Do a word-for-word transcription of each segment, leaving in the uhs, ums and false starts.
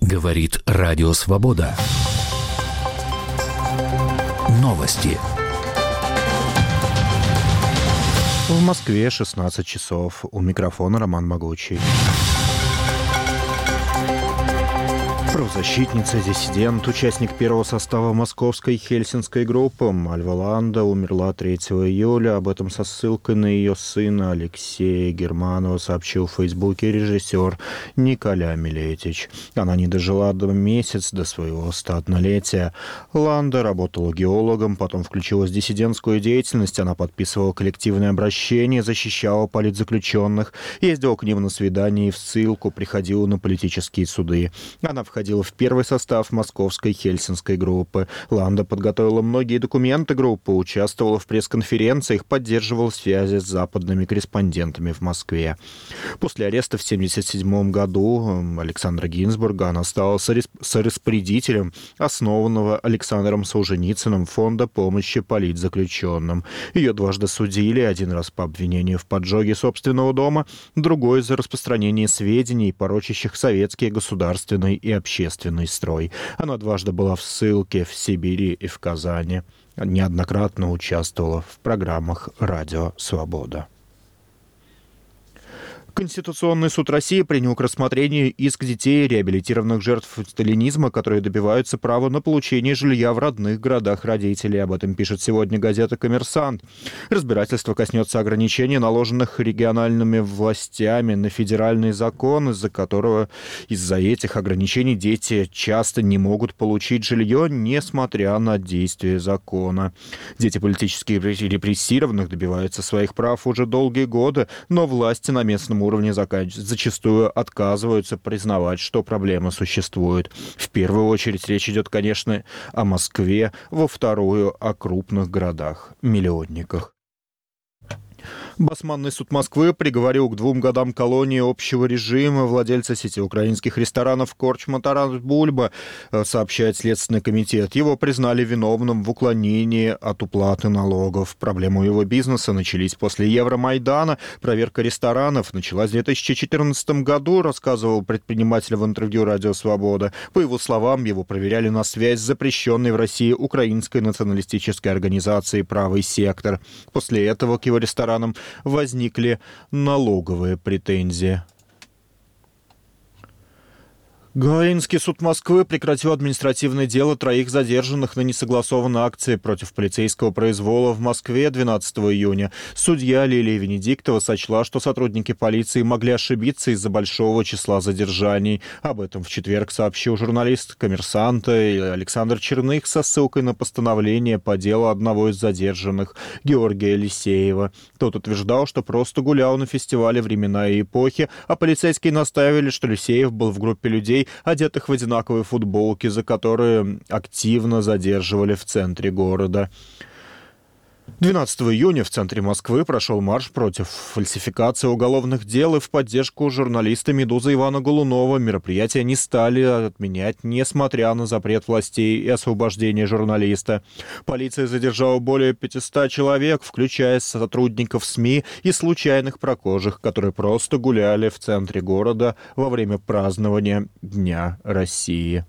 Говорит Радио Свобода. Новости. В Москве шестнадцать часов. У микрофона Роман Могучий. Правозащитница, диссидент, участник первого состава московской хельсинской группы Мальва Ланда умерла третьего июля. Об этом со ссылкой на ее сына Алексея Германова сообщил в Фейсбуке режиссер Николя Милетич. Она не дожила до месяца до своего столетия. Ланда работала геологом, потом включилась в диссидентскую деятельность. Она подписывала коллективные обращения, защищала политзаключенных, ездила к ним на свидания и в ссылку, приходила на политические суды. Она входила в первый состав московской хельсинской группы. Ланда подготовила многие документы группы, участвовала в пресс-конференциях, поддерживала связи с западными корреспондентами в Москве. После ареста в тысяча девятьсот семьдесят седьмом году Александра Гинзбурга она стала сораспорядителем основанного Александром Солженицыным фонда помощи политзаключенным. Ее дважды судили, один раз по обвинению в поджоге собственного дома, другой за распространение сведений, порочащих советский, государственный и общественный строй. Она дважды была в ссылке в Сибири и в Казани. Неоднократно участвовала в программах «Радио Свобода». Конституционный суд России принял к рассмотрению иск детей, реабилитированных жертв сталинизма, которые добиваются права на получение жилья в родных городах родителей. Об этом пишет сегодня газета «Коммерсант». Разбирательство коснется ограничений, наложенных региональными властями на федеральный закон, из-за которого из-за этих ограничений дети часто не могут получить жилье, несмотря на действие закона. Дети политически репрессированных добиваются своих прав уже долгие годы, но власти на местном уровне зачастую отказываются признавать, что проблема существует. В первую очередь речь идет, конечно, о Москве, во вторую — о крупных городах-миллионниках. Басманный суд Москвы приговорил к двум годам колонии общего режима владельца сети украинских ресторанов «Корчма Тарас Бульба», сообщает Следственный комитет. Его признали виновным в уклонении от уплаты налогов. Проблемы его бизнеса начались после Евромайдана. Проверка ресторанов началась в две тысячи четырнадцатом году, рассказывал предприниматель в интервью «Радио Свобода». По его словам, его проверяли на связь с запрещенной в России украинской националистической организацией «Правый сектор». После этого к его ресторанам возникли налоговые претензии. Гаинский суд Москвы прекратил административное дело троих задержанных на несогласованной акции против полицейского произвола в Москве двенадцатого июня. Судья Лилия Венедиктова сочла, что сотрудники полиции могли ошибиться из-за большого числа задержаний. Об этом в четверг сообщил журналист «Коммерсанта» Александр Черных со ссылкой на постановление по делу одного из задержанных, Георгия Лисеева. Тот утверждал, что просто гулял на фестивале «Времена и эпохи», а полицейские настаивали, что Лисеев был в группе людей, одетых в одинаковые футболки, за которые активно задерживали в центре города. двенадцатого июня в центре Москвы прошел марш против фальсификации уголовных дел и в поддержку журналиста «Медузы» Ивана Голунова. Мероприятия не стали отменять, несмотря на запрет властей и освобождение журналиста. Полиция задержала более пятисот человек, включая сотрудников СМИ и случайных прохожих, которые просто гуляли в центре города во время празднования Дня России.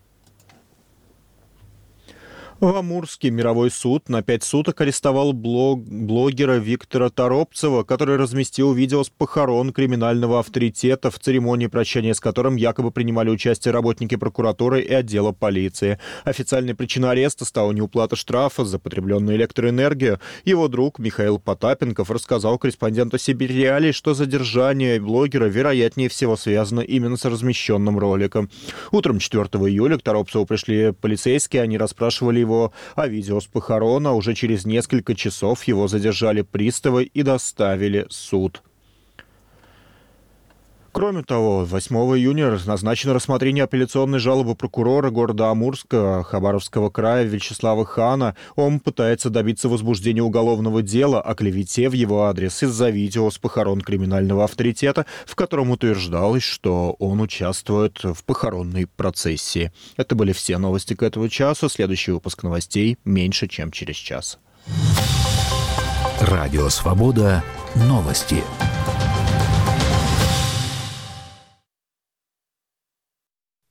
В Амурске мировой суд на пять суток арестовал блог, блогера Виктора Торопцева, который разместил видео с похорон криминального авторитета, в церемонии прощания с которым якобы принимали участие работники прокуратуры и отдела полиции. Официальной причиной ареста стала неуплата штрафа за потребленную электроэнергию. Его друг Михаил Потапенков рассказал корреспонденту «Сибирь-Реалий», что задержание блогера вероятнее всего связано именно с размещенным роликом. Утром четвертого июля к Торопцеву пришли полицейские, они расспрашивали его о видео с похорон, а уже через несколько часов его задержали приставы и доставили в суд. Кроме того, восьмого июня назначено рассмотрение апелляционной жалобы прокурора города Амурска Хабаровского края Вячеслава Хана. Он пытается добиться возбуждения уголовного дела о клевете в его адрес из-за видео с похорон криминального авторитета, в котором утверждалось, что он участвует в похоронной процессии. Это были все новости к этому часу. Следующий выпуск новостей меньше, чем через час. Радио Свобода. Новости.